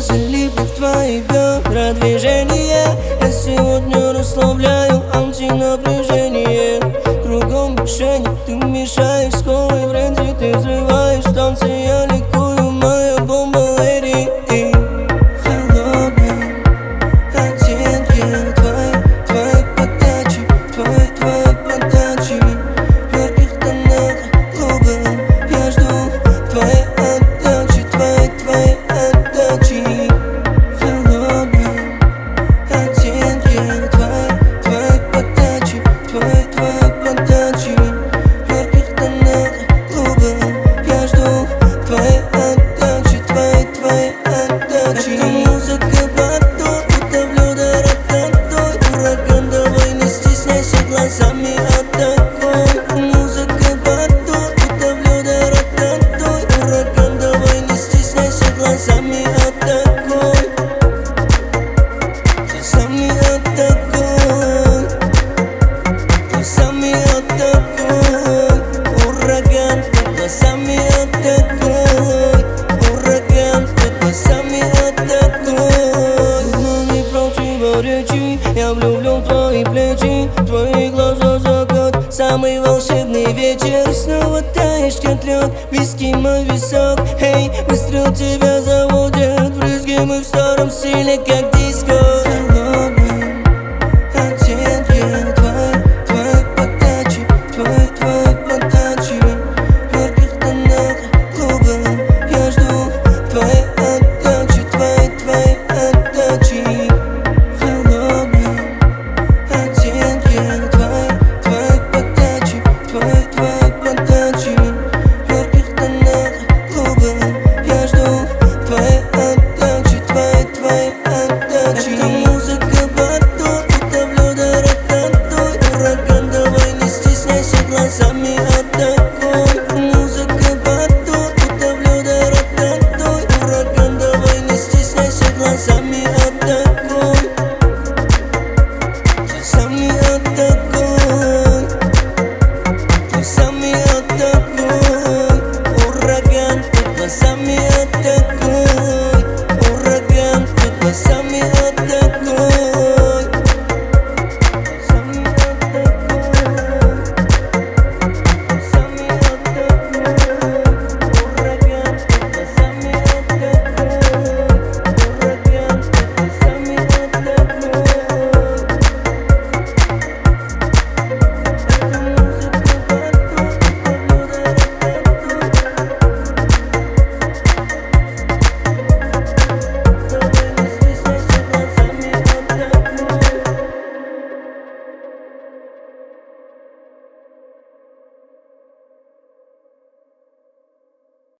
залипнет твои бедра движения. Я сегодня расслабляю антинапряжение. Кругом мишени, ты мешаешь скорой бренди. Ты взрываешь танцы, я ликую, моя бомба леди. Холодные оттенки твои подачи, твои подачи. В ярких тонах клуба я жду твои отдачи, твои отдачи. Холодные оттенки твои подачи, твои подачи. В ярких тонах клуба я жду твои отдачи, твои отдачи. Это музыка поток, утоплю до рататой. Ураган, давай не стесняйся, глазами атакуй. Музыка поток, утоплю до рататой. Ураган, давай не стесняйся, глазами атакуй. Глазами атакуй. Глазами атакуй. Ураган, глазами атакуй. Ураган, глазами атакуй. Не противоречи, я влюблен в твои плечи. Твои глаза закат, самый волшебный вечер. И снова таешь, как лед, виски мой висок. Эй, быстро тебя заводят брызги, мы в старом стиле, как диско.